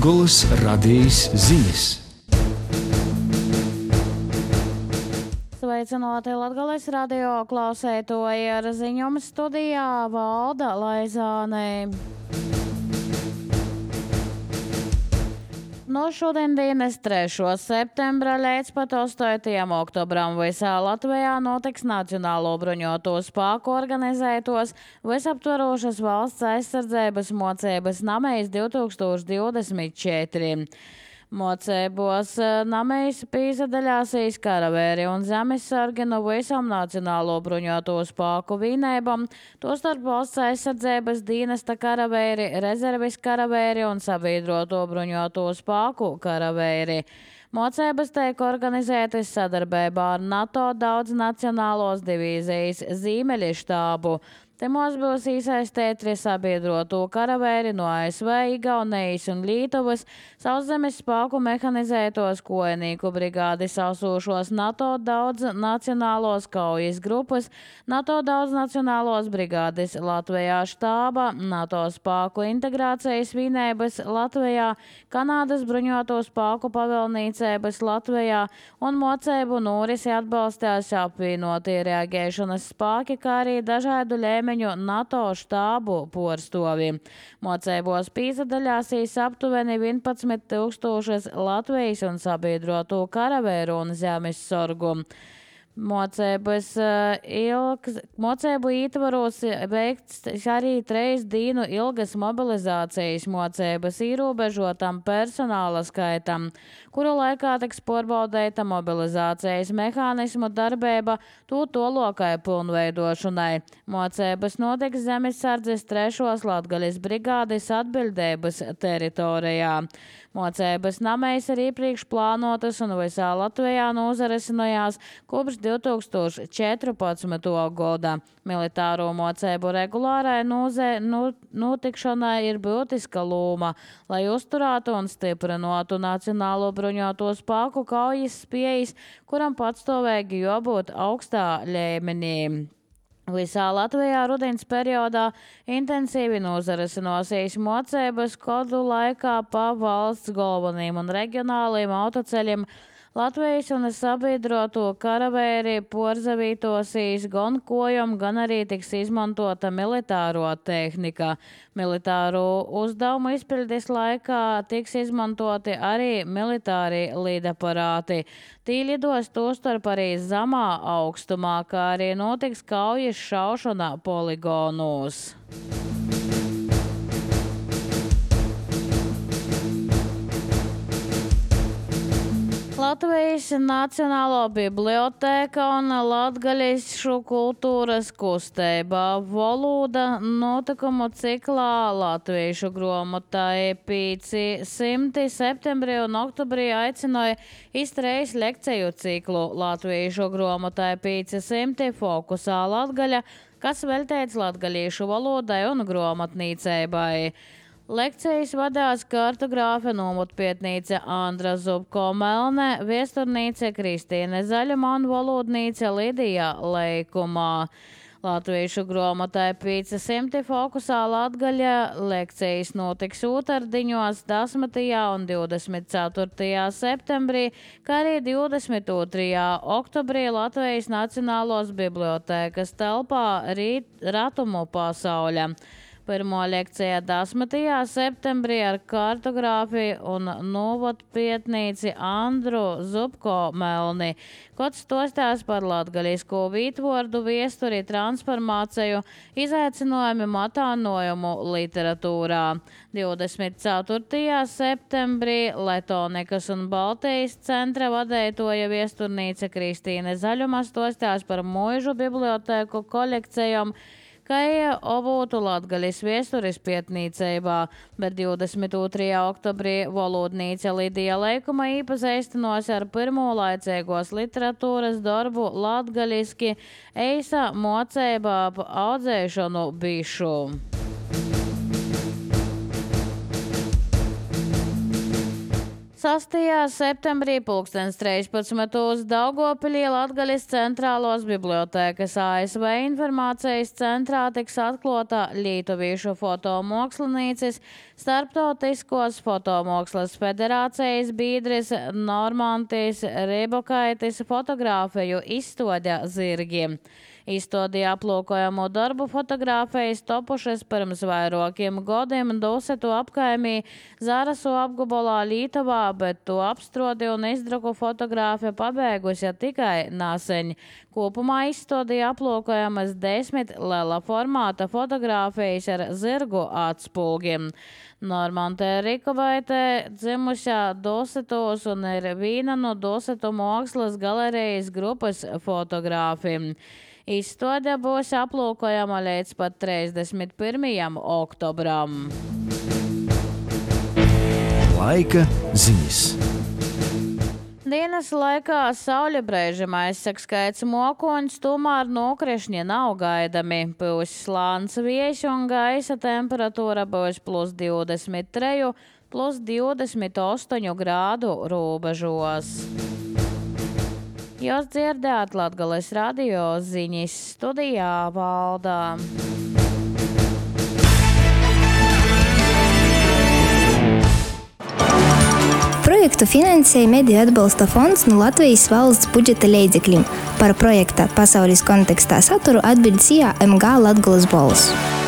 Latgolas radijas ziņas. Sveicināti Latgales radio klausētoji, ar ziņām studijā Valda Laizāne. No šodien dienas 3. septembra līdz pat 8. oktobram visā Latvijā notiks Nacionālo bruņoto spēku organizētos visaptvarošas valsts aizsardzības mocības namējs 2024. Mocībos namējs pīsadaļāsīs karavēri un zemesargi no visam Nacionālo bruņoto spēku vienībām, tostarp valsts aizsardzības dienesta karavēri, rezervis karavēri un sabiedroto bruņoto spēku karavēri. Mocības tiek organizētas sadarbībā ar NATO daudznacionālos divīzijas Ziemeļštābu. Temos būs iesaistīti sabiedroto karavēri no ASV, Igaunijas un Lietuvas, sauszemes spēku mehanizētos kojenīku brigādi sausošos NATO daudznacionālos kaujas grupas, NATO daudznacionālos brigādes Latvijā štāba, NATO spēku integrācijas vienības Latvijā, Kanādas bruņoto spēku pavēlniecības Latvijā un mocību norisi atbalstās apvienotie reaģēšanas spēki, kā arī dažādu līmeņu NATO štābu porstovi. Mocībos pīsadaļāsīs aptuveni 11,000 Latvijas un sabiedroto karavēru un zemessorgu. Mocību ietvaros veikts arī 3 dienu ilgas mobilizācijas mocības ierobežotam personāla skaitam, kuru laikā tiks pārbaudīta mobilizācijas mehānismu darbība tūlokai pilnveidošanai. Mocības notiks zemesardzes 3. Latgales brigādes atbildības teritorijā. Mocības namējs ir iepriekš plānotas un visā Latvijā nozarasinājās kopš 2014. gada. Militāro mocību regulārai notikšanai ir būtiska loma, lai uzturētu un stiprinātu Nacionālo bruņoto spēku kaujas spējas, kuram patstāvīgi jābūt augstā līmenī. Visā Latvijā rudens periodā intensīvi nozarasinosies mocības kodu laikā pa valsts galveniem un reģionāliem autoceļiem. Latvijas un sabiedroto karavēri porzavītosīs gan kojam, gan arī tiks izmantota militāro tehnika. Militāro uzdevumu izpildes laikā tiks izmantoti arī militāri lidaparāti. Tī lidos tostarp arī zemā augstumā, kā arī notiks kaujas šaušana poligonos. Latvijas Nacionālo bibliotēka un latgaļiešu kultūras kustība valoda notikumu ciklā latviešu grāmatai 500 septembrī un oktobrī aicināja izturēt lekciju ciklu latviešu grāmatai 500 fokusā Latgaļa, kas veltīts latgaļiešu valodai un grāmatnīcībai. Lekcijas vadās kartogrāfe nometpietnīce Andra Zubko Melne, viesturnīce Kristīne Zaļuma un valodnīce Lidija Leikumā. Latviešu grāmatai 500 fokusā Latgaļa lekcijas notiks otrdiņos 10. un 24. septembrī, kā arī 22. oktobrī Latvijas Nacionālos bibliotēkas telpā Ratumu pasauļa. Pirmo lekcija 10. septembrī ar kartogrāfiju un novatpietnīci Andru Zubko Melni, kods stostās par latgaļisko vītvordu viesturi transformāciju, izaicinājumi matānojumu literatūrā. 24. septembrī Letonikas un Baltijas centra vadētoja viesturnīce Kristīne Zaļuma stostās par mūžu bibliotēku kolekcijām, kā obūtu Latgaļas viesturis pietnīceibā, bet 22. oktobrī valodnīca Lidija Leikuma īpazīstinos ar pirmo laicīgos literatūras darbu latgaļiski eisa mocībā audzēšanu bišu. 6. septembrī 13. Daugavpilī Latgaļas centrālos bibliotēkas ASV informācijas centrā tiks atklāta Lietuviešu fotomokslinieks Starptautiskos fotomokslas federācijas biedris Normantijs Ribokaitis fotogrāfiju izstāde zirgi. Izstādē aplūkojamo darbu fotogrāfijas topušas pirms vairākiem gadiem Dusetu apkaimī Zarasu apgabalā Lietuvā, bet to apstrodi un izdruku fotogrāfija pabeigusi tikai nesen. Kopumā izstādē aplūkojamas 10 liela formāta fotogrāfijas ar zirgu atspulgiem. Normante Rikovaite dzimušā Dusetos un ir viena no Dusetu mākslas galerijas grupas fotogrāfiem. Izstāde būs aplūkojama līdz pat 31. oktobram. Laika ziņas. Dienas laikā sauļabrēžamā izsaka skaits mokoņus, tomēr nokrišņi nav gaidami. Pūs slāns vieši un gaisa temperatūra būs +23, +28 grādu robežos. Jūs dzirdējāt Latgales radio ziņas, studijā Valdā. Projektu finansēja Mediju atbalsta fonds no Latvijas valsts budžeta līdzekļiem. Par projekta pasaules kontekstā saturu atbild SIA MG Latgales balss.